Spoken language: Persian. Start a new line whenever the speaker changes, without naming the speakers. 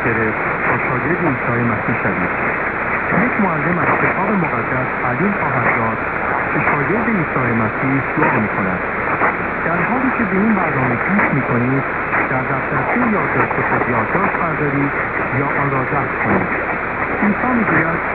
گرفت تا شاگرد عیسی مسیح شوید. یک معلم از کتاب مقدس تعلیم خواهد داد که شاگرد عیسی مسیح دعا می‌کند. در حالی که به این برنامه گوش می‌کنید، در دفترچه یادداشت خود یادداشت بردارید یا آن را ضبط کنید. عیسی می‌گوید